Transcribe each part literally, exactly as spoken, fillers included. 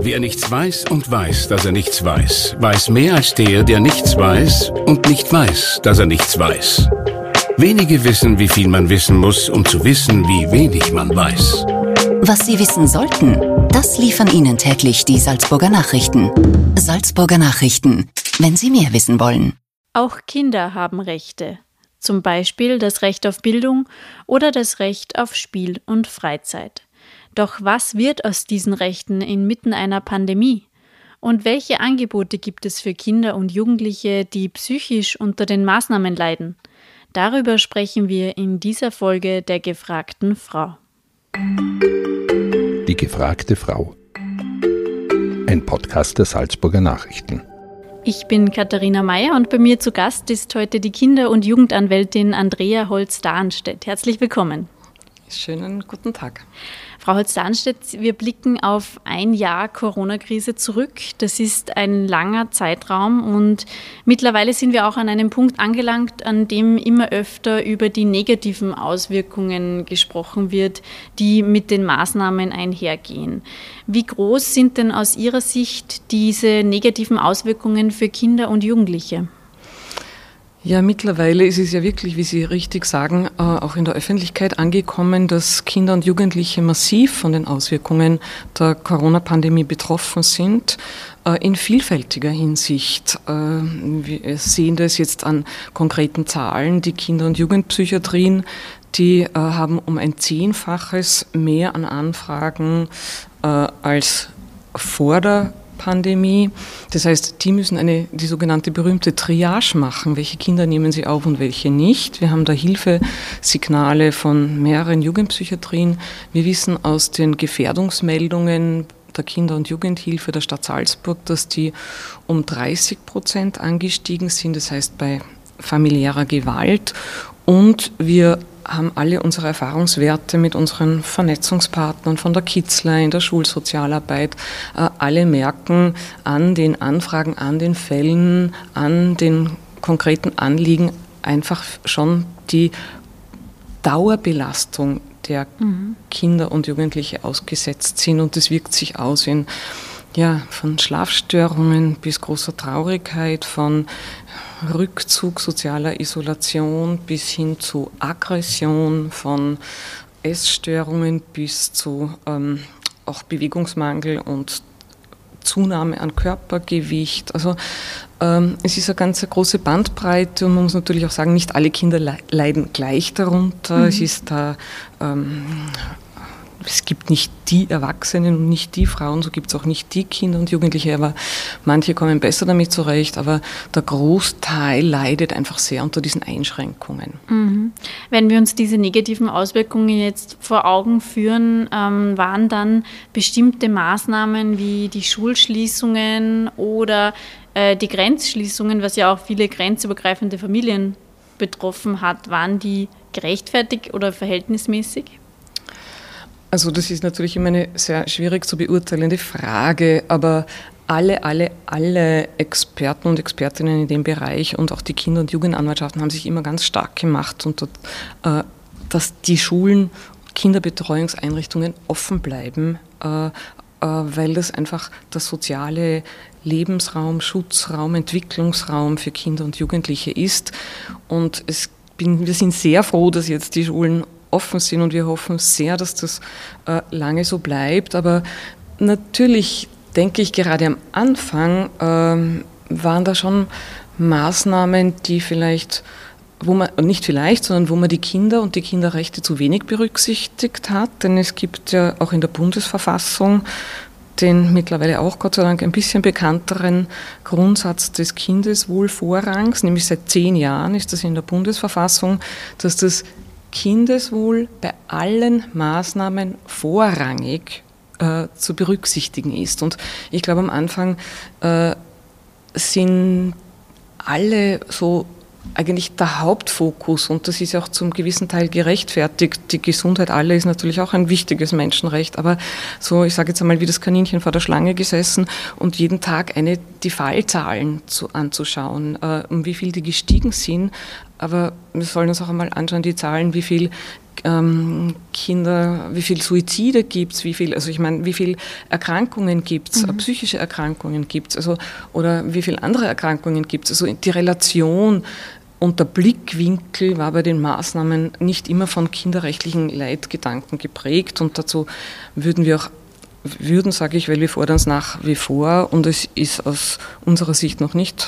Wer nichts weiß und weiß, dass er nichts weiß, weiß mehr als der, der nichts weiß und nicht weiß, dass er nichts weiß. Wenige wissen, wie viel man wissen muss, um zu wissen, wie wenig man weiß. Was Sie wissen sollten, das liefern Ihnen täglich die Salzburger Nachrichten. Salzburger Nachrichten, wenn Sie mehr wissen wollen. Auch Kinder haben Rechte. Zum Beispiel das Recht auf Bildung oder das Recht auf Spiel und Freizeit. Doch was wird aus diesen Rechten inmitten einer Pandemie? Und welche Angebote gibt es für Kinder und Jugendliche, die psychisch unter den Maßnahmen leiden? Darüber sprechen wir in dieser Folge der gefragten Frau. Die gefragte Frau. Ein Podcast der Salzburger Nachrichten. Ich bin Katharina Mayer und bei mir zu Gast ist heute die Kinder- und Jugendanwältin Andrea Holz-Dahnstedt. Herzlich willkommen. Schönen guten Tag. Frau Holz-Dahnstedt, wir blicken auf ein Jahr Corona-Krise zurück. Das ist ein langer Zeitraum und mittlerweile sind wir auch an einem Punkt angelangt, an dem immer öfter über die negativen Auswirkungen gesprochen wird, die mit den Maßnahmen einhergehen. Wie groß sind denn aus Ihrer Sicht diese negativen Auswirkungen für Kinder und Jugendliche? Ja, mittlerweile ist es ja wirklich, wie Sie richtig sagen, auch in der Öffentlichkeit angekommen, dass Kinder und Jugendliche massiv von den Auswirkungen der Corona-Pandemie betroffen sind, in vielfältiger Hinsicht. Wir sehen das jetzt an konkreten Zahlen. Die Kinder- und Jugendpsychiatrien, die haben um ein Zehnfaches mehr an Anfragen als vor der Pandemie. Das heißt, die müssen eine, die sogenannte berühmte Triage machen. Welche Kinder nehmen sie auf und welche nicht? Wir haben da Hilfesignale von mehreren Jugendpsychiatrien. Wir wissen aus den Gefährdungsmeldungen der Kinder- und Jugendhilfe der Stadt Salzburg, dass die um dreißig Prozent angestiegen sind. Das heißt, bei familiärer Gewalt. Und wir haben alle unsere Erfahrungswerte mit unseren Vernetzungspartnern von der Kitzler in der Schulsozialarbeit. Alle merken an den Anfragen, an den Fällen, an den konkreten Anliegen einfach schon die Dauerbelastung der mhm. Kinder und Jugendliche ausgesetzt sind. Und das wirkt sich aus in ja, von Schlafstörungen bis großer Traurigkeit, von Rückzug, sozialer Isolation bis hin zu Aggression, von Essstörungen bis zu ähm, auch Bewegungsmangel und Zunahme an Körpergewicht. Also ähm, es ist eine ganz große Bandbreite und man muss natürlich auch sagen, nicht alle Kinder le- leiden gleich darunter. Mhm. Es ist da ähm, Es gibt nicht die Erwachsenen und nicht die Frauen, so gibt es auch nicht die Kinder und Jugendliche, aber manche kommen besser damit zurecht, aber der Großteil leidet einfach sehr unter diesen Einschränkungen. Mhm. Wenn wir uns diese negativen Auswirkungen jetzt vor Augen führen, ähm, waren dann bestimmte Maßnahmen wie die Schulschließungen oder äh, die Grenzschließungen, was ja auch viele grenzübergreifende Familien betroffen hat, waren die gerechtfertigt oder verhältnismäßig? Also das ist natürlich immer eine sehr schwierig zu beurteilende Frage, aber alle, alle, alle Experten und Expertinnen in dem Bereich und auch die Kinder- und Jugendanwaltschaften haben sich immer ganz stark gemacht, und äh, dass die Schulen, Kinderbetreuungseinrichtungen offen bleiben, äh, äh, weil das einfach der soziale Lebensraum, Schutzraum, Entwicklungsraum für Kinder und Jugendliche ist. Und es bin, wir sind sehr froh, dass jetzt die Schulen offen sind und wir hoffen sehr, dass das äh, lange so bleibt. Aber natürlich denke ich, gerade am Anfang äh, waren da schon Maßnahmen, die vielleicht, wo man, nicht vielleicht, sondern wo man die Kinder und die Kinderrechte zu wenig berücksichtigt hat. Denn es gibt ja auch in der Bundesverfassung den mittlerweile auch Gott sei Dank ein bisschen bekannteren Grundsatz des Kindeswohlvorrangs, nämlich seit zehn Jahren ist das in der Bundesverfassung, dass das Kindeswohl bei allen Maßnahmen vorrangig äh, zu berücksichtigen ist. Und ich glaube, am Anfang äh, sind alle so eigentlich der Hauptfokus, und das ist ja auch zum gewissen Teil gerechtfertigt. Die Gesundheit aller ist natürlich auch ein wichtiges Menschenrecht, aber so, ich sage jetzt einmal, wie das Kaninchen vor der Schlange gesessen und jeden Tag eine, die Fallzahlen zu, anzuschauen, äh, um wie viel die gestiegen sind. Aber wir sollen uns auch einmal anschauen, die Zahlen, wie viel ähm, Kinder, wie viel Suizide gibt es, wie viel, also ich meine, wie viel Erkrankungen gibt es, mhm. psychische Erkrankungen gibt es, also, oder wie viele andere Erkrankungen gibt es. Also die Relation und der Blickwinkel war bei den Maßnahmen nicht immer von kinderrechtlichen Leitgedanken geprägt, und dazu würden wir auch würden, sage ich, weil wir fordern es nach wie vor, und es ist aus unserer Sicht noch nicht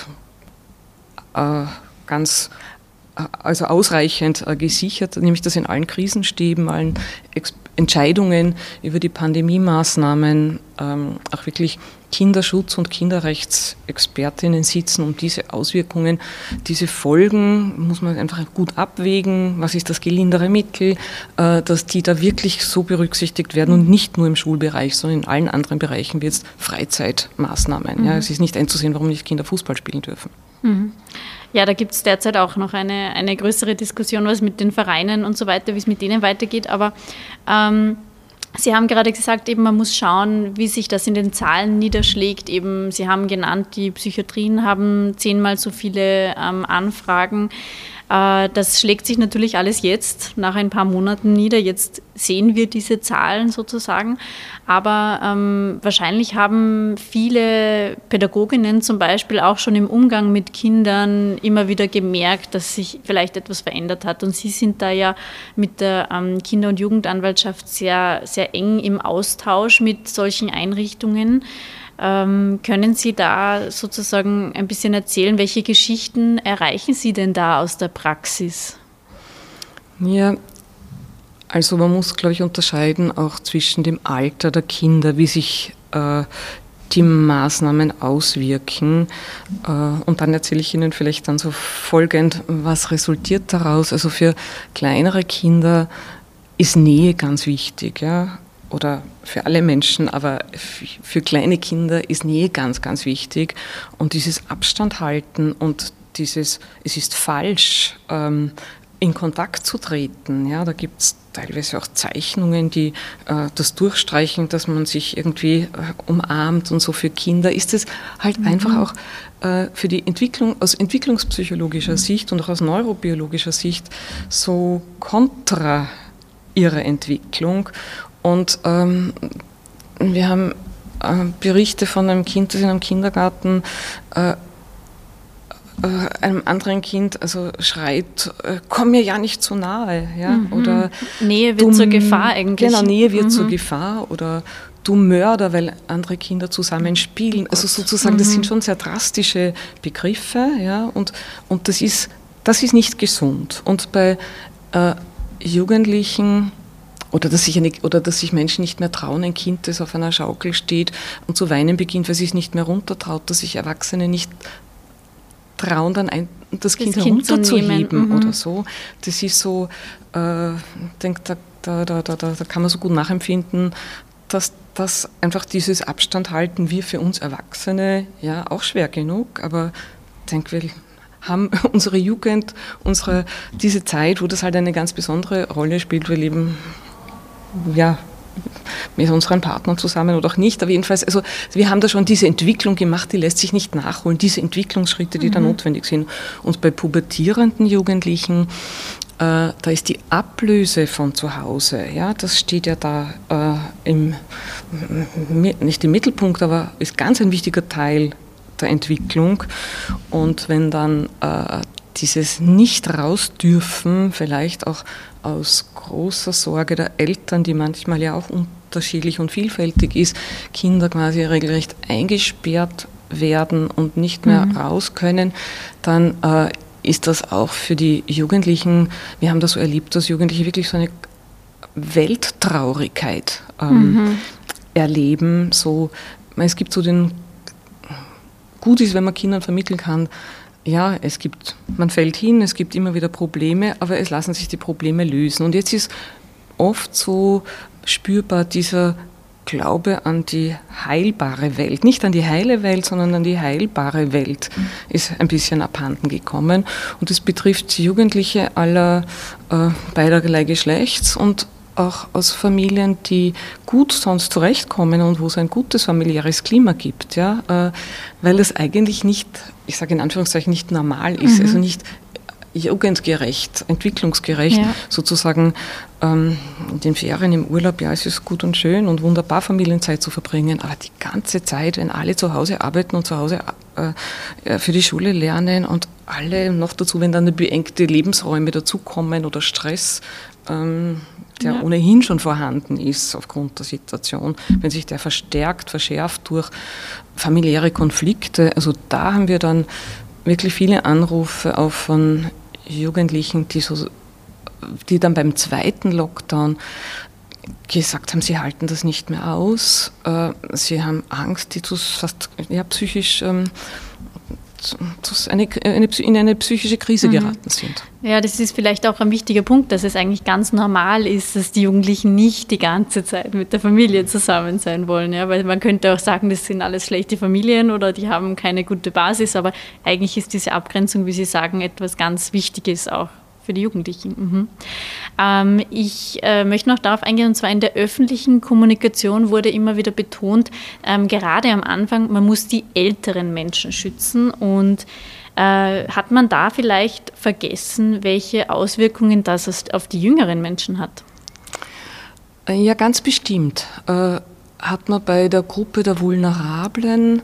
äh, ganz äh, also ausreichend äh, gesichert, nämlich dass in allen Krisenstäben, allen Ex- Entscheidungen über die Pandemie-Maßnahmen ähm, auch wirklich Kinderschutz- und Kinderrechtsexpertinnen sitzen, um diese Auswirkungen, diese Folgen, muss man einfach gut abwägen, was ist das gelindere Mittel, äh, dass die da wirklich so berücksichtigt werden, und nicht nur im Schulbereich, sondern in allen anderen Bereichen wie jetzt Freizeitmaßnahmen. Mhm. Ja, es ist nicht einzusehen, warum nicht Kinder Fußball spielen dürfen. Mhm. Ja, da gibt es derzeit auch noch eine, eine größere Diskussion, was mit den Vereinen und so weiter, wie es mit denen weitergeht, aber ähm, Sie haben gerade gesagt, eben man muss schauen, wie sich das in den Zahlen niederschlägt. Eben, Sie haben genannt, die Psychiatrien haben zehnmal so viele ähm, Anfragen. Äh, das schlägt sich natürlich alles jetzt nach ein paar Monaten nieder. Jetzt sehen wir diese Zahlen sozusagen. Aber ähm, wahrscheinlich haben viele Pädagoginnen zum Beispiel auch schon im Umgang mit Kindern immer wieder gemerkt, dass sich vielleicht etwas verändert hat. Und Sie sind da ja mit der ähm, Kinder- und Jugendanwaltschaft sehr, sehr eng im Austausch mit solchen Einrichtungen. Ähm, können Sie da sozusagen ein bisschen erzählen, welche Geschichten erreichen Sie denn da aus der Praxis? Ja, also man muss, glaube ich, unterscheiden auch zwischen dem Alter der Kinder, wie sich äh, die Maßnahmen auswirken. Äh, und dann erzähle ich Ihnen vielleicht dann so folgend, was resultiert daraus. Also für kleinere Kinder ist Nähe ganz wichtig, ja, oder für alle Menschen, aber für kleine Kinder ist Nähe ganz, ganz wichtig. Und dieses Abstand halten und dieses, es ist falsch, ähm, in Kontakt zu treten. Ja, da gibt es teilweise auch Zeichnungen, die äh, das durchstreichen, dass man sich irgendwie äh, umarmt und so. Für Kinder ist es halt mhm. einfach auch äh, für die Entwicklung, aus entwicklungspsychologischer mhm. Sicht und auch aus neurobiologischer Sicht so kontra ihrer Entwicklung. Und ähm, wir haben äh, Berichte von einem Kind, das in einem Kindergarten äh, einem anderen Kind also schreit, komm mir ja nicht zu nahe. Ja? Mhm. Oder Nähe wird du, zur Gefahr eigentlich. Genau, Nähe wird mhm. zur Gefahr, oder du Mörder, weil andere Kinder zusammen spielen. Oh also sozusagen, mhm. das sind schon sehr drastische Begriffe, ja? und, und das ist, das ist nicht gesund. Und bei äh, Jugendlichen Oder dass, sich eine, oder dass sich Menschen nicht mehr trauen, ein Kind, das auf einer Schaukel steht und zu weinen beginnt, weil es sich nicht mehr runtertraut, dass sich Erwachsene nicht trauen, dann ein, das, das Kind herunterzuheben mhm. oder so. Das ist so, äh, ich denke, da, da, da, da, da kann man so gut nachempfinden, dass das einfach dieses Abstand halten wir für uns Erwachsene ja auch schwer genug, aber ich denke, wir haben unsere Jugend, unsere, diese Zeit, wo das halt eine ganz besondere Rolle spielt, wir leben ja mit unseren Partnern zusammen oder auch nicht, aber jedenfalls, also wir haben da schon diese Entwicklung gemacht, die lässt sich nicht nachholen, diese Entwicklungsschritte, die mhm. da notwendig sind. Und bei pubertierenden Jugendlichen, äh, da ist die Ablöse von zu Hause, ja, das steht ja da äh, im, nicht im Mittelpunkt, aber ist ganz ein wichtiger Teil der Entwicklung. Und wenn dann äh, dieses nicht raus dürfen, vielleicht auch aus großer Sorge der Eltern, die manchmal ja auch unterschiedlich und vielfältig ist, Kinder quasi regelrecht eingesperrt werden und nicht mehr mhm. raus können, dann äh, ist das auch für die Jugendlichen, wir haben das so erlebt, dass Jugendliche wirklich so eine Welttraurigkeit ähm, mhm. erleben. So, es gibt so den, gut ist, wenn man Kindern vermitteln kann, ja, es gibt, man fällt hin, es gibt immer wieder Probleme, aber es lassen sich die Probleme lösen. Und jetzt ist oft so spürbar dieser Glaube an die heilbare Welt, nicht an die heile Welt, sondern an die heilbare Welt ist ein bisschen abhanden gekommen. Und das betrifft Jugendliche aller äh, beiderlei Geschlechts und auch aus Familien, die gut sonst zurechtkommen und wo es ein gutes familiäres Klima gibt, ja, äh, weil es eigentlich nicht, ich sage in Anführungszeichen, nicht normal ist, mhm. also nicht jugendgerecht, entwicklungsgerecht, ja. sozusagen ähm, in den Ferien im Urlaub, ja, es ist gut und schön und wunderbar, Familienzeit zu verbringen, aber die ganze Zeit, wenn alle zu Hause arbeiten und zu Hause äh, für die Schule lernen und alle noch dazu, wenn dann beengte Lebensräume dazukommen oder Stress, ähm, der ja. ohnehin schon vorhanden ist aufgrund der Situation, wenn sich der verstärkt, verschärft durch familiäre Konflikte, also da haben wir dann wirklich viele Anrufe auch von Jugendlichen, die, so, die dann beim zweiten Lockdown gesagt haben, sie halten das nicht mehr aus, äh, sie haben Angst, die zu fast ja, psychisch ähm, Eine, eine, in eine psychische Krise mhm. geraten sind. Ja, das ist vielleicht auch ein wichtiger Punkt, dass es eigentlich ganz normal ist, dass die Jugendlichen nicht die ganze Zeit mit der Familie zusammen sein wollen. Ja, weil man könnte auch sagen, das sind alles schlechte Familien oder die haben keine gute Basis, aber eigentlich ist diese Abgrenzung, wie Sie sagen, etwas ganz Wichtiges auch für die Jugendlichen. Mhm. Ähm, ich äh, möchte noch darauf eingehen, und zwar in der öffentlichen Kommunikation wurde immer wieder betont, ähm, gerade am Anfang, man muss die älteren Menschen schützen, und äh, hat man da vielleicht vergessen, welche Auswirkungen das auf die jüngeren Menschen hat? Ja, ganz bestimmt. Äh, hat man bei der Gruppe der vulnerablen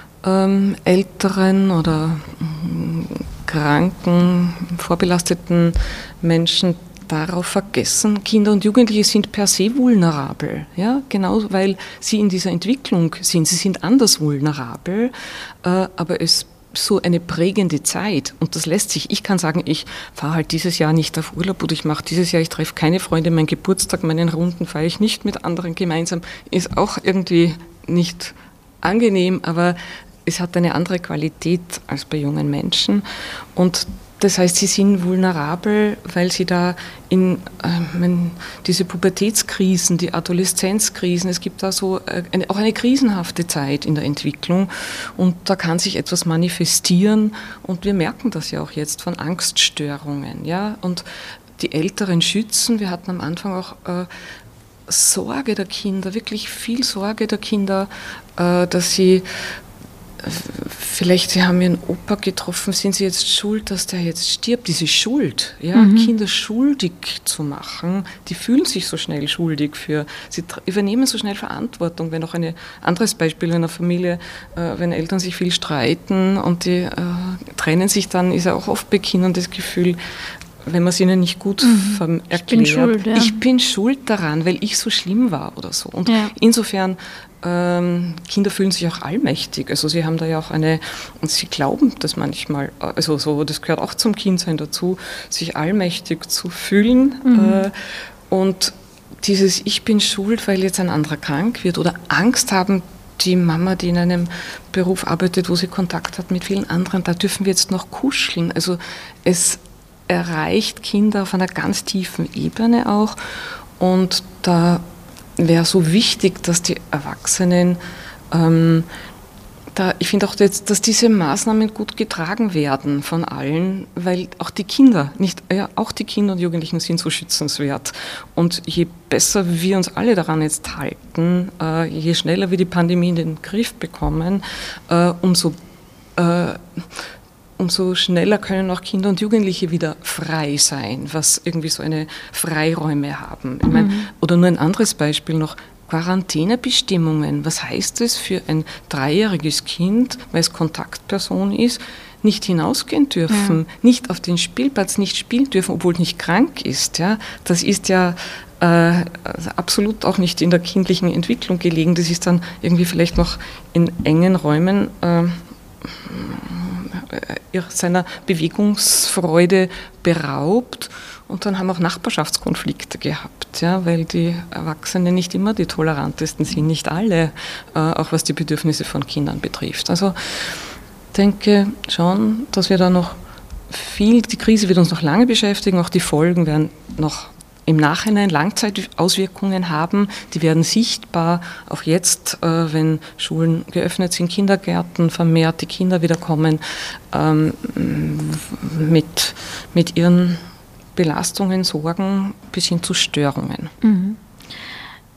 ähm, älteren oder ähm, kranken, vorbelasteten Menschen darauf vergessen, Kinder und Jugendliche sind per se vulnerabel, ja, genau, weil sie in dieser Entwicklung sind. Sie sind anders vulnerabel, äh, aber es so eine prägende Zeit, und das lässt sich, ich kann sagen, ich fahre halt dieses Jahr nicht auf Urlaub oder ich mache dieses Jahr, ich treffe keine Freunde, meinen Geburtstag, meinen Runden feiere ich nicht mit anderen gemeinsam, ist auch irgendwie nicht angenehm, aber es hat eine andere Qualität als bei jungen Menschen, und das heißt, sie sind vulnerabel, weil sie da in äh, diese Pubertätskrisen, die Adoleszenzkrisen, es gibt da so eine, auch eine krisenhafte Zeit in der Entwicklung, und da kann sich etwas manifestieren, und wir merken das ja auch jetzt von Angststörungen, ja, und die Älteren schützen. Wir hatten am Anfang auch äh, Sorge der Kinder, wirklich viel Sorge der Kinder, äh, dass sie vielleicht, Sie haben Ihren Opa getroffen, sind Sie jetzt schuld, dass der jetzt stirbt? Diese Schuld, ja, mhm. Kinder schuldig zu machen, die fühlen sich so schnell schuldig für, sie übernehmen so schnell Verantwortung. Wenn auch ein anderes Beispiel in einer Familie, äh, wenn Eltern sich viel streiten und die äh, trennen sich, dann ist ja auch oft bei Kindern das Gefühl, wenn man es ihnen nicht gut mhm. erklärt, ich bin, schuld, ja. ich bin schuld daran, weil ich so schlimm war oder so. Und ja. insofern, ähm, Kinder fühlen sich auch allmächtig. Also sie haben da ja auch eine, und sie glauben das manchmal, also so, das gehört auch zum Kindsein dazu, sich allmächtig zu fühlen. Mhm. Äh, und dieses Ich bin schuld, weil jetzt ein anderer krank wird, oder Angst haben, die Mama, die in einem Beruf arbeitet, wo sie Kontakt hat mit vielen anderen, da dürfen wir jetzt noch kuscheln. Also es erreicht Kinder auf einer ganz tiefen Ebene auch, und da wäre so wichtig, dass die Erwachsenen, ähm, da, ich finde auch, dass, dass diese Maßnahmen gut getragen werden von allen, weil auch die Kinder, nicht, ja, auch die Kinder und Jugendlichen sind so schützenswert, und je besser wir uns alle daran jetzt halten, äh, je schneller wir die Pandemie in den Griff bekommen, äh, umso äh, umso schneller können auch Kinder und Jugendliche wieder frei sein, was irgendwie so eine Freiräume haben. Ich meine, mhm. oder nur ein anderes Beispiel noch, Quarantänebestimmungen. Was heißt es für ein dreijähriges Kind, weil es Kontaktperson ist, nicht hinausgehen dürfen, ja. nicht auf den Spielplatz, nicht spielen dürfen, obwohl es nicht krank ist. Ja? Das ist ja äh, absolut auch nicht in der kindlichen Entwicklung gelegen. Das ist dann irgendwie vielleicht noch in engen Räumen äh, seiner Bewegungsfreude beraubt, und dann haben auch Nachbarschaftskonflikte gehabt, ja, weil die Erwachsenen nicht immer die tolerantesten sind, nicht alle, äh, auch was die Bedürfnisse von Kindern betrifft. Also ich denke schon, dass wir da noch viel, die Krise wird uns noch lange beschäftigen, auch die Folgen werden noch im Nachhinein Langzeitauswirkungen haben, die werden sichtbar, auch jetzt, äh, wenn Schulen geöffnet sind, Kindergärten vermehrt, die Kinder wieder kommen, ähm, mit, mit ihren Belastungen, Sorgen bis hin zu Störungen. Mhm.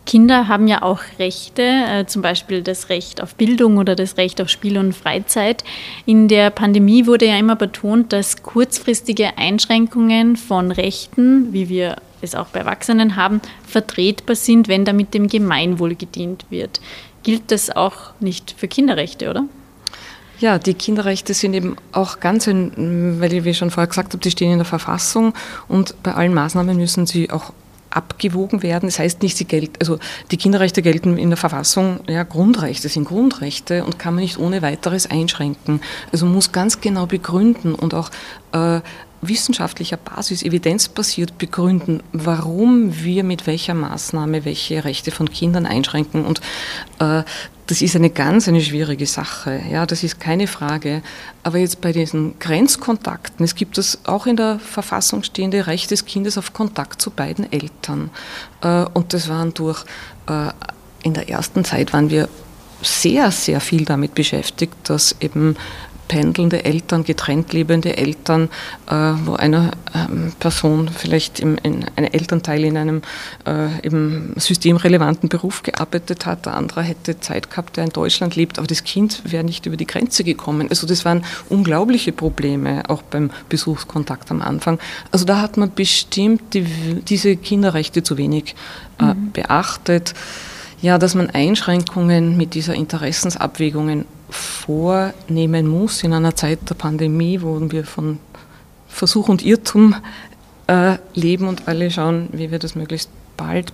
Kinder haben ja auch Rechte, äh, zum Beispiel das Recht auf Bildung oder das Recht auf Spiel und Freizeit. In der Pandemie wurde ja immer betont, dass kurzfristige Einschränkungen von Rechten, wie wir es auch bei Erwachsenen haben, vertretbar sind, wenn damit dem Gemeinwohl gedient wird. Gilt das auch nicht für Kinderrechte, oder? Ja, die Kinderrechte sind eben auch ganz, ein, weil ich wie schon vorher gesagt habe, die stehen in der Verfassung und bei allen Maßnahmen müssen sie auch abgewogen werden. Das heißt nicht, sie gelten, also die Kinderrechte gelten in der Verfassung, ja, Grundrechte sind Grundrechte und kann man nicht ohne weiteres einschränken. Also man muss ganz genau begründen und auch äh, wissenschaftlicher Basis, evidenzbasiert begründen, warum wir mit welcher Maßnahme welche Rechte von Kindern einschränken. Und äh, das ist eine ganz eine schwierige Sache, ja, das ist keine Frage. Aber jetzt bei diesen Grenzkontakten, es gibt das auch in der Verfassung stehende Recht des Kindes auf Kontakt zu beiden Eltern. Äh, und das waren durch, äh, in der ersten Zeit waren wir sehr, sehr viel damit beschäftigt, dass eben pendelnde Eltern, getrennt lebende Eltern, äh, wo eine ähm, Person vielleicht im, in, ein Elternteil in einem äh, eben systemrelevanten Beruf gearbeitet hat, der andere hätte Zeit gehabt, der in Deutschland lebt, aber das Kind wäre nicht über die Grenze gekommen. Also das waren unglaubliche Probleme, auch beim Besuchskontakt am Anfang. Also da hat man bestimmt die, diese Kinderrechte zu wenig äh, mhm. beachtet. Ja, dass man Einschränkungen mit dieser Interessensabwägungen vornehmen muss in einer Zeit der Pandemie, wo wir von Versuch und Irrtum äh, leben und alle schauen, wie wir das möglichst bald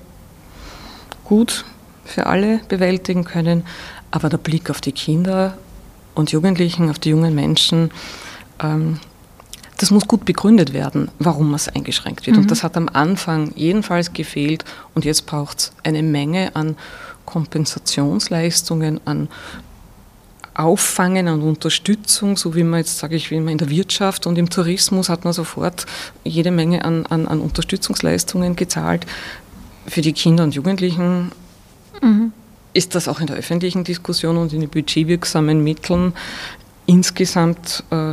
gut für alle bewältigen können. Aber der Blick auf die Kinder und Jugendlichen, auf die jungen Menschen, ähm, das muss gut begründet werden, warum es eingeschränkt wird. Mhm. Und das hat am Anfang jedenfalls gefehlt. Und jetzt braucht es eine Menge an Kompensationsleistungen, an Auffangen, an Unterstützung, so wie man jetzt, sage ich, wie man in der Wirtschaft und im Tourismus hat man sofort jede Menge an, an, an Unterstützungsleistungen gezahlt. Für die Kinder und Jugendlichen mhm. ist das auch in der öffentlichen Diskussion und in den budgetwirksamen Mitteln insgesamt äh,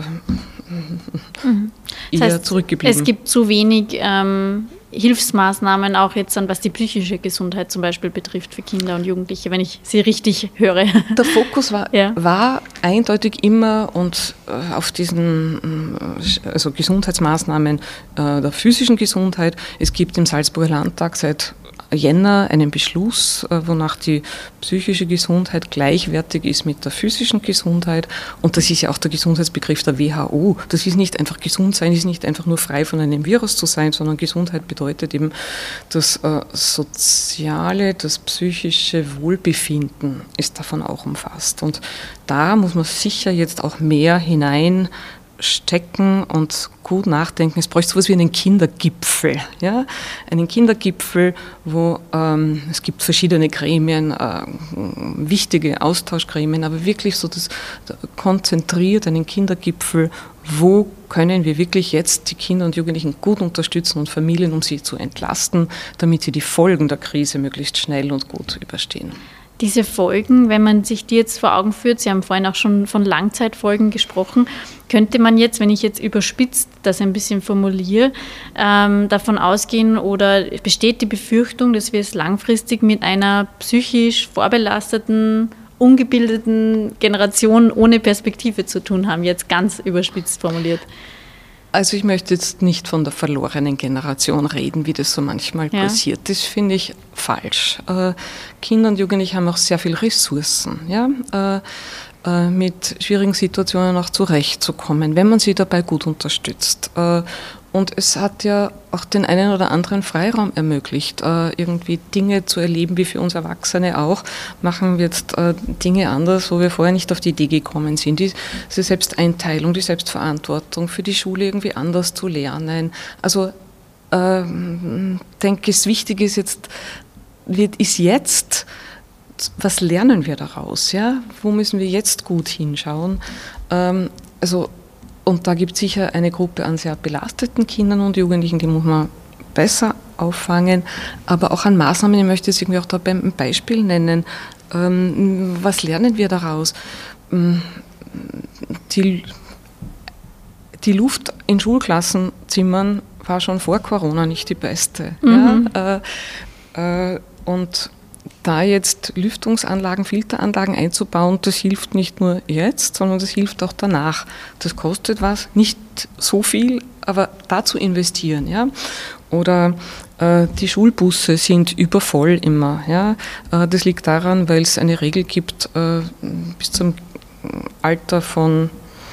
mhm. eher das heißt, zurückgeblieben. Es gibt zu wenig ähm, Hilfsmaßnahmen, auch jetzt dann, was die psychische Gesundheit zum Beispiel betrifft für Kinder und Jugendliche, wenn ich sie richtig höre. Der Fokus war, ja. war eindeutig immer und äh, auf diesen äh, also Gesundheitsmaßnahmen äh, der physischen Gesundheit. Es gibt im Salzburger Landtag seit Jänner einen Beschluss, wonach die psychische Gesundheit gleichwertig ist mit der physischen Gesundheit. Und das ist ja auch der Gesundheitsbegriff der W H O. Das ist nicht einfach gesund sein, ist nicht einfach nur frei von einem Virus zu sein, sondern Gesundheit bedeutet eben das äh, soziale, das psychische Wohlbefinden ist davon auch umfasst. Und da muss man sicher jetzt auch mehr hinein stecken und gut nachdenken. Es bräuchte so etwas wie einen Kindergipfel. Ja? Einen Kindergipfel, wo ähm, es gibt verschiedene Gremien, äh, wichtige Austauschgremien, aber wirklich so das konzentriert einen Kindergipfel, wo können wir wirklich jetzt die Kinder und Jugendlichen gut unterstützen und Familien, um sie zu entlasten, damit sie die Folgen der Krise möglichst schnell und gut überstehen. Diese Folgen, wenn man sich die jetzt vor Augen führt, Sie haben vorhin auch schon von Langzeitfolgen gesprochen, könnte man jetzt, wenn ich jetzt überspitzt das ein bisschen formuliere, ähm, davon ausgehen oder besteht die Befürchtung, dass wir es langfristig mit einer psychisch vorbelasteten, ungebildeten Generation ohne Perspektive zu tun haben, jetzt ganz überspitzt formuliert? Also ich möchte jetzt nicht von der verlorenen Generation reden, wie das so manchmal ja. passiert. Das finde ich falsch. Äh, Kinder und Jugendliche haben auch sehr viele Ressourcen, ja, äh, äh, mit schwierigen Situationen auch zurechtzukommen, wenn man sie dabei gut unterstützt. Äh, Und es hat ja auch den einen oder anderen Freiraum ermöglicht, äh, irgendwie Dinge zu erleben, wie für uns Erwachsene auch. Machen wir jetzt äh, Dinge anders, wo wir vorher nicht auf die Idee gekommen sind. Die, diese Selbsteinteilung, die Selbstverantwortung für die Schule irgendwie anders zu lernen. Also äh, denke, das Wichtige ist jetzt, wird, ist jetzt, was lernen wir daraus? Ja? Wo müssen wir jetzt gut hinschauen? Ähm, also Und da gibt es sicher eine Gruppe an sehr belasteten Kindern und Jugendlichen, die muss man besser auffangen, aber auch an Maßnahmen, ich möchte es irgendwie auch da beim Beispiel nennen. Ähm, was lernen wir daraus? Die, die Luft in Schulklassenzimmern war schon vor Corona nicht die beste. Mhm. Ja? Äh, äh, und da jetzt Lüftungsanlagen, Filteranlagen einzubauen, das hilft nicht nur jetzt, sondern das hilft auch danach. Das kostet was, nicht so viel, aber da zu investieren. Ja? Oder äh, die Schulbusse sind übervoll immer. Ja? Äh, das liegt daran, weil es eine Regel gibt, äh, bis zum Alter von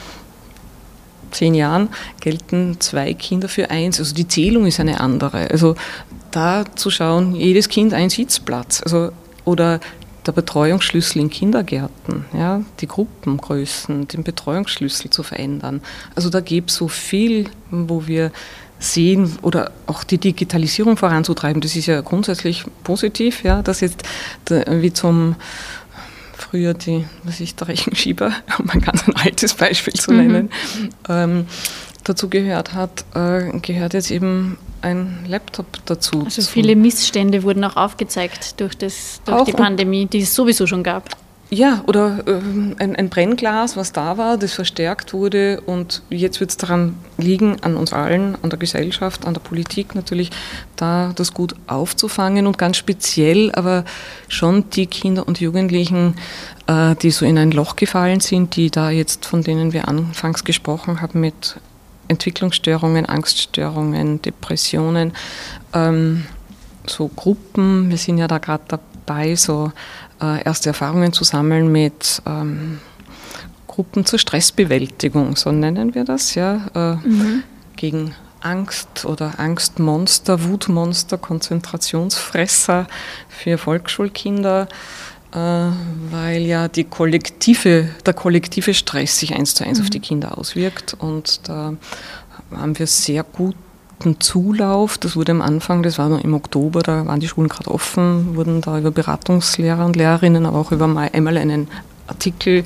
zehn Jahren gelten zwei Kinder für eins. Also die Zählung ist eine andere. Also da zu schauen, jedes Kind ein Sitzplatz. Also, oder der Betreuungsschlüssel in Kindergärten, ja, die Gruppengrößen, den Betreuungsschlüssel zu verändern. Also da gibt es so viel, wo wir sehen, oder auch die Digitalisierung voranzutreiben. Das ist ja grundsätzlich positiv, ja, dass jetzt wie zum früher die, was ist der Rechenschieber, um ein ganz ein altes Beispiel zu nennen, mhm. ähm, dazu gehört hat, äh, gehört jetzt eben ein Laptop dazu. Also viele Missstände wurden auch aufgezeigt durch, das, durch die Pandemie, die es sowieso schon gab. Ja, oder äh, ein, ein Brennglas, was da war, das verstärkt wurde, und jetzt wird es daran liegen, an uns allen, an der Gesellschaft, an der Politik natürlich, da das gut aufzufangen, und ganz speziell aber schon die Kinder und Jugendlichen, äh, die so in ein Loch gefallen sind, die da jetzt, von denen wir anfangs gesprochen haben, mit Entwicklungsstörungen, Angststörungen, Depressionen, ähm, so Gruppen, wir sind ja da gerade dabei, so äh, erste Erfahrungen zu sammeln mit ähm, Gruppen zur Stressbewältigung, so nennen wir das, ja, äh, mhm. gegen Angst oder Angstmonster, Wutmonster, Konzentrationsfresser für Volksschulkinder, äh, weil ja die kollektive, der kollektive Stress sich eins zu eins mhm. auf die Kinder auswirkt, und da haben wir sehr guten Zulauf. Das wurde am Anfang, das war noch im Oktober, da waren die Schulen gerade offen, wurden da über Beratungslehrer und Lehrerinnen, aber auch über einmal einen Artikel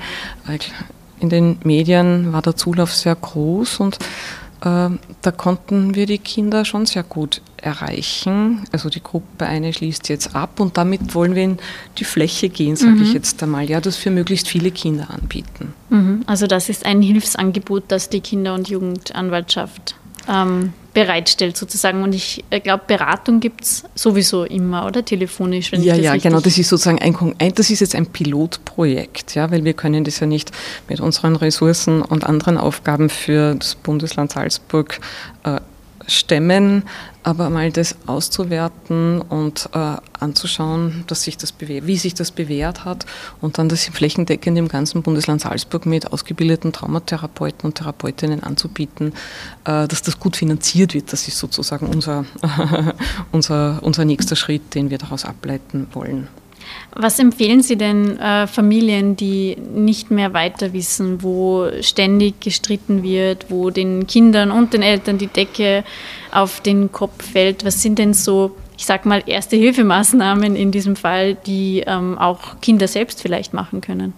in den Medien war der Zulauf sehr groß, und äh, da konnten wir die Kinder schon sehr gut erreichen. Also die Gruppe eine schließt jetzt ab, und damit wollen wir in die Fläche gehen, sage mhm. ich jetzt einmal, ja, das für möglichst viele Kinder anbieten. Mhm. Also das ist ein Hilfsangebot, das die Kinder- und Jugendanwaltschaft ähm, bereitstellt sozusagen. Und ich glaube, Beratung gibt es sowieso immer, oder? Telefonisch, wenn ja, ich das ja, richtig... genau. Das ist sozusagen ein, das ist jetzt ein Pilotprojekt, ja, weil wir können das ja nicht mit unseren Ressourcen und anderen Aufgaben für das Bundesland Salzburg äh, stemmen, aber mal das auszuwerten und äh, anzuschauen, dass sich das bewährt, wie sich das bewährt hat, und dann das flächendeckend im ganzen Bundesland Salzburg mit ausgebildeten Traumatherapeuten und Therapeutinnen anzubieten, äh, dass das gut finanziert wird. Das ist sozusagen unser, unser, unser nächster Schritt, den wir daraus ableiten wollen. Was empfehlen Sie denn äh, Familien, die nicht mehr weiter wissen, wo ständig gestritten wird, wo den Kindern und den Eltern die Decke auf den Kopf fällt? Was sind denn so, ich sag mal, Erste-Hilfemaßnahmen in diesem Fall, die ähm, auch Kinder selbst vielleicht machen können?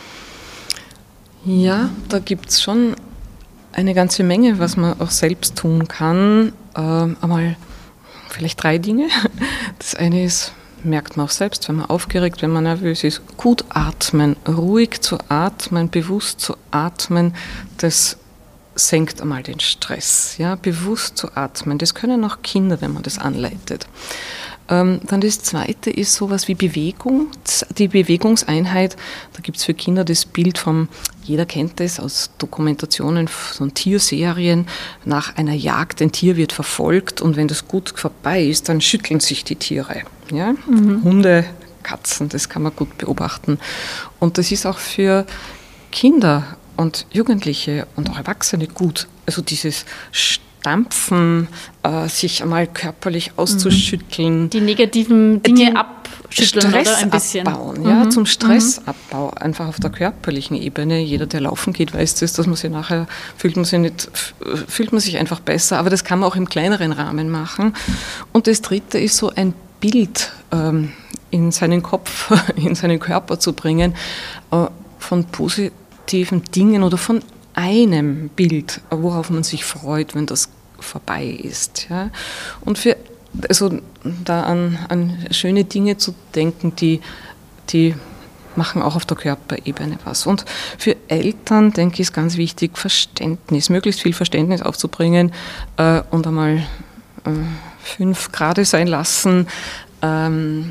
Ja, da gibt es schon eine ganze Menge, was man auch selbst tun kann. Ähm, einmal vielleicht drei Dinge. Das eine ist, merkt man auch selbst, wenn man aufgeregt, wenn man nervös ist, gut atmen, ruhig zu atmen, bewusst zu atmen, das senkt einmal den Stress. Ja, bewusst zu atmen, das können auch Kinder, wenn man das anleitet. Ähm, dann das Zweite ist sowas wie Bewegung, die Bewegungseinheit. Da gibt es für Kinder das Bild vom, jeder kennt das aus Dokumentationen von Tierserien, nach einer Jagd, ein Tier wird verfolgt, und wenn das gut vorbei ist, dann schütteln sich die Tiere. Ja? Mhm. Hunde, Katzen, das kann man gut beobachten. Und das ist auch für Kinder und Jugendliche und auch Erwachsene gut. Also dieses Stampfen, äh, sich einmal körperlich auszuschütteln. Die negativen Dinge die abschütteln, Stress oder ein bisschen. Abbauen, ja, mhm. zum Stressabbau, einfach auf der körperlichen Ebene. Jeder, der laufen geht, weiß das, dass man sich nachher, fühlt man sich nicht, fühlt man sich einfach besser, aber das kann man auch im kleineren Rahmen machen. Und das Dritte ist so ein Bild ähm, in seinen Kopf, in seinen Körper zu bringen, äh, von positiven Dingen oder von einem Bild, worauf man sich freut, wenn das vorbei ist. Ja? Und für, also da an, an schöne Dinge zu denken, die, die machen auch auf der Körperebene was. Und für Eltern, denke ich, ist ganz wichtig, Verständnis, möglichst viel Verständnis aufzubringen äh, und einmal äh, fünf Grade sein lassen, ähm,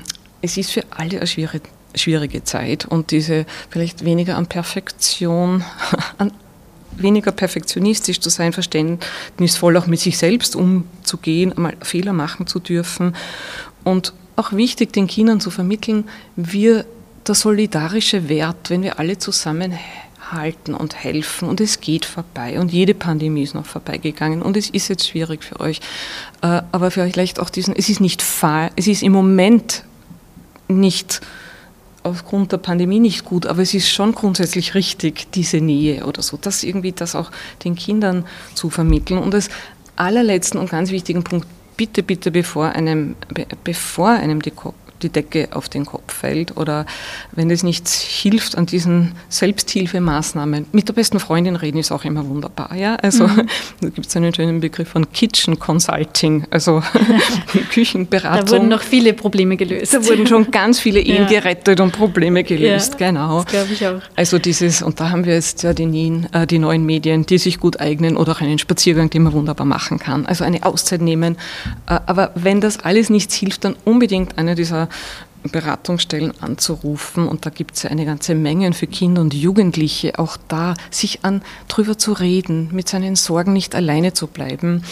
es ist für alle eine schwierige, schwierige Zeit und diese vielleicht weniger an Perfektion, an weniger perfektionistisch zu sein, verständnisvoll auch mit sich selbst umzugehen, einmal Fehler machen zu dürfen und auch wichtig, den Kindern zu vermitteln, wir der solidarische Wert, wenn wir alle zusammenhalten und helfen und es geht vorbei und jede Pandemie ist noch vorbeigegangen und es ist jetzt schwierig für euch, aber vielleicht auch diesen, es ist nicht fair, es ist im Moment nicht aufgrund der Pandemie nicht gut, aber es ist schon grundsätzlich richtig, diese Nähe oder so, das irgendwie das auch den Kindern zu vermitteln. Und als allerletzten und ganz wichtigen Punkt, bitte, bitte, bevor einem, be, bevor einem die, die Decke auf den Kopf fällt oder wenn es nichts hilft an diesen Selbsthilfemaßnahmen, mit der besten Freundin reden ist auch immer wunderbar. Ja? Also mhm. da gibt es einen schönen Begriff von Kitchen Consulting, also Küchenberatung. Da wurden noch viele Probleme gelöst. Da wurden schon ganz viele Ehen ja. gerettet und Probleme gelöst, ja, genau. Das glaube ich auch. Also dieses, und da haben wir jetzt ja die, äh, die neuen Medien, die sich gut eignen oder auch einen Spaziergang, den man wunderbar machen kann. Also eine Auszeit nehmen. Äh, aber wenn das alles nichts hilft, dann unbedingt eine dieser Beratungsstellen anzurufen und da gibt es ja eine ganze Menge für Kinder und Jugendliche, auch da sich an drüber zu reden, mit seinen Sorgen nicht alleine zu bleiben.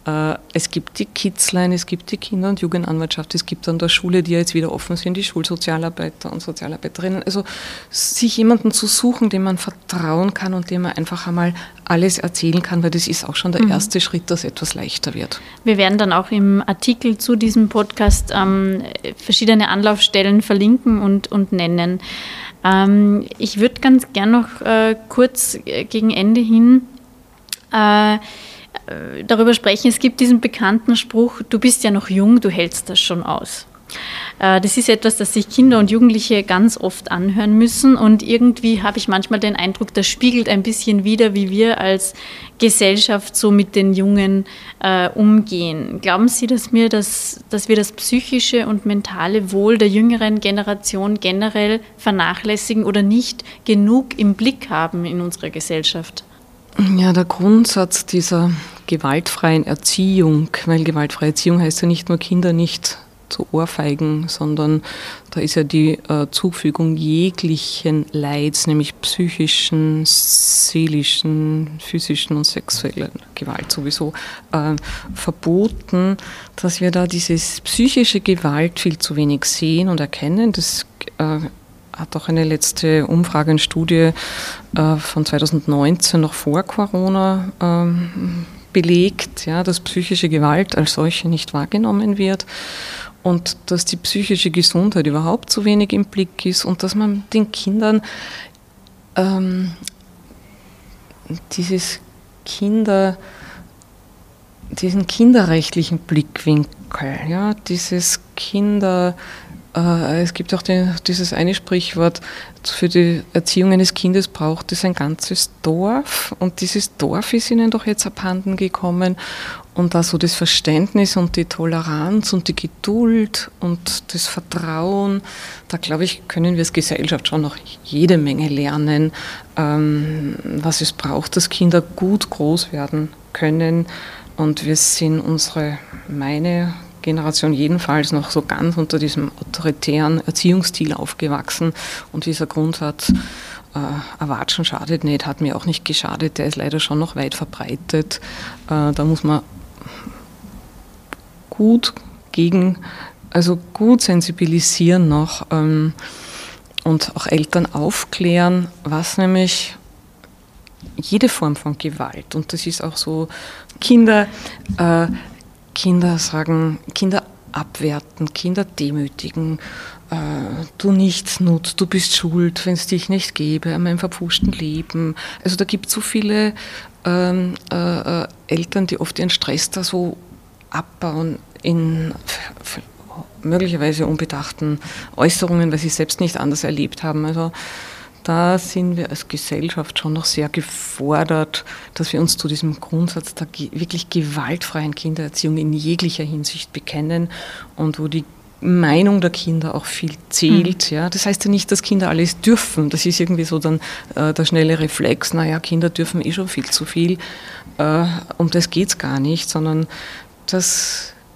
Es gibt die Kidsline, es gibt die Kinder- und Jugendanwaltschaft, es gibt an der Schule, die ja jetzt wieder offen sind, die Schulsozialarbeiter und Sozialarbeiterinnen. Also sich jemanden zu suchen, dem man vertrauen kann und dem man einfach einmal alles erzählen kann, weil das ist auch schon der erste mhm. Schritt, dass etwas leichter wird. Wir werden dann auch im Artikel zu diesem Podcast ähm, verschiedene Anlaufstellen verlinken und, und nennen. Ähm, ich würde ganz gern noch äh, kurz gegen Ende hin äh, darüber sprechen. Es gibt diesen bekannten Spruch, du bist ja noch jung, du hältst das schon aus. Das ist etwas, das sich Kinder und Jugendliche ganz oft anhören müssen und irgendwie habe ich manchmal den Eindruck, das spiegelt ein bisschen wider, wie wir als Gesellschaft so mit den Jungen äh, umgehen. Glauben Sie, dass wir das, dass wir das psychische und mentale Wohl der jüngeren Generation generell vernachlässigen oder nicht genug im Blick haben in unserer Gesellschaft? Ja, der Grundsatz dieser gewaltfreien Erziehung, weil gewaltfreie Erziehung heißt ja nicht nur Kinder nicht zu ohrfeigen, sondern da ist ja die äh, Zufügung jeglichen Leids, nämlich psychischen, seelischen, physischen und sexuellen Gewalt sowieso äh, verboten, dass wir da diese psychische Gewalt viel zu wenig sehen und erkennen. Das äh, hat auch eine letzte Umfrage, eine Studie äh, von zweitausendneunzehn, noch vor Corona, ähm, belegt, ja, dass psychische Gewalt als solche nicht wahrgenommen wird und dass die psychische Gesundheit überhaupt zu wenig im Blick ist und dass man den Kindern ähm, dieses Kinder, diesen kinderrechtlichen Blickwinkel, ja, dieses Kinder Es gibt auch die, dieses eine Sprichwort, für die Erziehung eines Kindes braucht es ein ganzes Dorf und dieses Dorf ist ihnen doch jetzt abhanden gekommen und da so das Verständnis und die Toleranz und die Geduld und das Vertrauen, da glaube ich, können wir als Gesellschaft schon noch jede Menge lernen, ähm, was es braucht, dass Kinder gut groß werden können und wir sind unsere, meine Generation jedenfalls noch so ganz unter diesem autoritären Erziehungsstil aufgewachsen und dieser Grundsatz, äh, erwatschen schadet nicht, hat mir auch nicht geschadet, der ist leider schon noch weit verbreitet. Äh, da muss man gut gegen, also gut sensibilisieren noch ähm, und auch Eltern aufklären, was nämlich jede Form von Gewalt, und das ist auch so, Kinder äh, Kinder sagen, Kinder abwerten, Kinder demütigen, äh, du nichts nutzt, du bist schuld, wenn es dich nicht gäbe, an meinem verpfuschten Leben. Also da gibt es so viele ähm, äh, Eltern, die oft ihren Stress da so abbauen in f- f- möglicherweise unbedachten Äußerungen, weil sie es selbst nicht anders erlebt haben. Also da sind wir als Gesellschaft schon noch sehr gefordert, dass wir uns zu diesem Grundsatz der wirklich gewaltfreien Kindererziehung in jeglicher Hinsicht bekennen und wo die Meinung der Kinder auch viel zählt. Mhm. Ja. Das heißt ja nicht, dass Kinder alles dürfen. Das ist irgendwie so dann äh, der schnelle Reflex, naja, Kinder dürfen eh schon viel zu viel. Äh, um das geht es gar nicht, sondern dass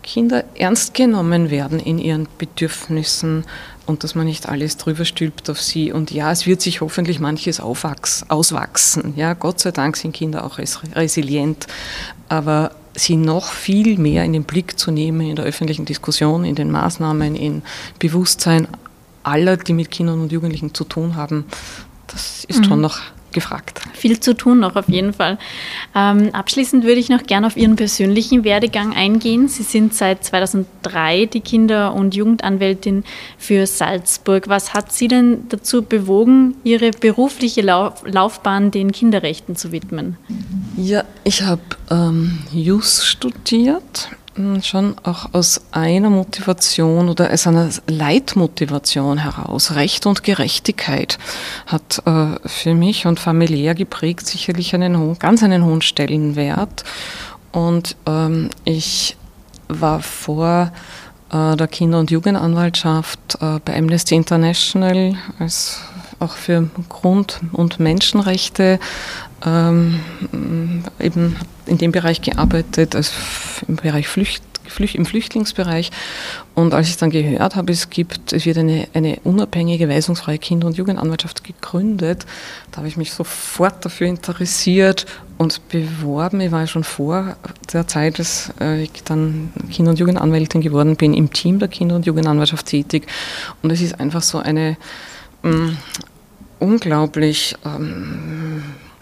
Kinder ernst genommen werden in ihren Bedürfnissen und dass man nicht alles drüber stülpt auf sie. Und ja, es wird sich hoffentlich manches aufwachs, auswachsen. Ja, Gott sei Dank sind Kinder auch res- resilient, aber sie noch viel mehr in den Blick zu nehmen in der öffentlichen Diskussion, in den Maßnahmen, in Bewusstsein aller, die mit Kindern und Jugendlichen zu tun haben, das ist mhm. schon noch gefragt. Viel zu tun noch auf jeden Fall. Ähm, abschließend würde ich noch gerne auf Ihren persönlichen Werdegang eingehen. Sie sind seit zweitausenddrei die Kinder- und Jugendanwältin für Salzburg. Was hat Sie denn dazu bewogen, Ihre berufliche Lauf- Laufbahn den Kinderrechten zu widmen? Ja, ich habe ähm, Jus studiert. Schon auch aus einer Motivation oder aus einer Leitmotivation heraus. Recht und Gerechtigkeit hat äh, für mich und familiär geprägt sicherlich einen hohen, ganz einen hohen Stellenwert. Und ähm, ich war vor äh, der Kinder- und Jugendanwaltschaft äh, bei Amnesty International als auch für Grund- und Menschenrechte ähm, eben in dem Bereich gearbeitet, also im Bereich Flücht, Flücht, im Flüchtlingsbereich. Und als ich dann gehört habe, es gibt, es wird eine, eine unabhängige, weisungsfreie Kinder- und Jugendanwaltschaft gegründet, da habe ich mich sofort dafür interessiert und beworben. Ich war ja schon vor der Zeit, dass ich dann Kinder- und Jugendanwältin geworden bin, im Team der Kinder- und Jugendanwaltschaft tätig. Und es ist einfach so eine mh, unglaublich ähm,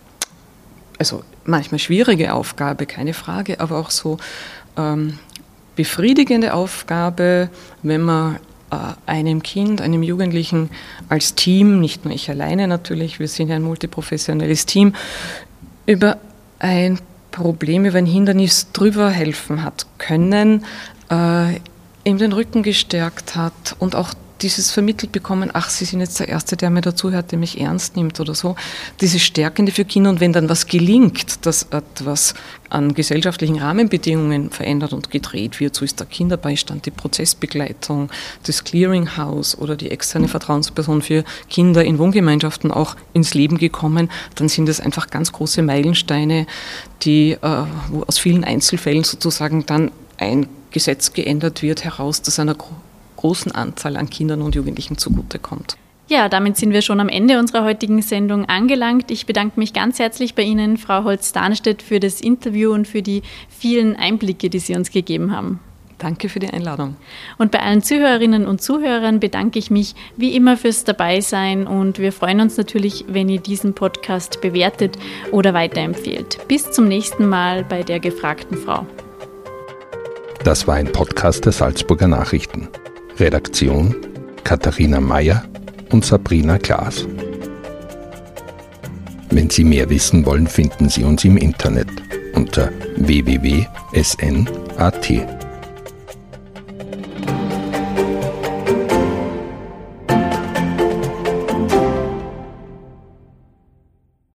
also manchmal schwierige Aufgabe, keine Frage, aber auch so ähm, befriedigende Aufgabe, wenn man äh, einem Kind, einem Jugendlichen als Team, nicht nur ich alleine natürlich, wir sind ja ein multiprofessionelles Team, über ein Problem, über ein Hindernis drüber helfen hat können, äh, ihm den Rücken gestärkt hat und auch dieses vermittelt bekommen, ach, Sie sind jetzt der Erste, der mir dazuhört, der mich ernst nimmt oder so. Dieses Stärkende für Kinder und wenn dann was gelingt, dass etwas an gesellschaftlichen Rahmenbedingungen verändert und gedreht wird, so ist der Kinderbeistand, die Prozessbegleitung, das Clearinghouse oder die externe Vertrauensperson für Kinder in Wohngemeinschaften auch ins Leben gekommen, dann sind das einfach ganz große Meilensteine, die, äh, wo aus vielen Einzelfällen sozusagen dann ein Gesetz geändert wird, heraus, dass einer großen Anzahl an Kindern und Jugendlichen zugutekommt. Ja, damit sind wir schon am Ende unserer heutigen Sendung angelangt. Ich bedanke mich ganz herzlich bei Ihnen, Frau Holz-Darnstedt, für das Interview und für die vielen Einblicke, die Sie uns gegeben haben. Danke für die Einladung. Und bei allen Zuhörerinnen und Zuhörern bedanke ich mich wie immer fürs Dabeisein und wir freuen uns natürlich, wenn ihr diesen Podcast bewertet oder weiterempfehlt. Bis zum nächsten Mal bei der gefragten Frau. Das war ein Podcast der Salzburger Nachrichten. Redaktion Katharina Mayer und Sabrina Klaas. Wenn Sie mehr wissen wollen, finden Sie uns im Internet unter w w w punkt s n punkt a t.